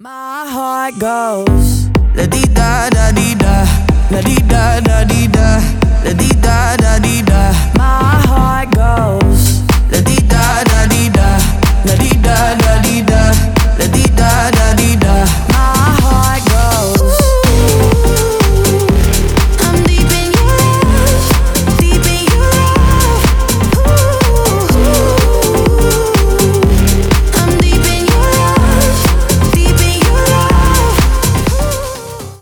My heart goes la di da da di da, la di da da di da, la di da da di da. My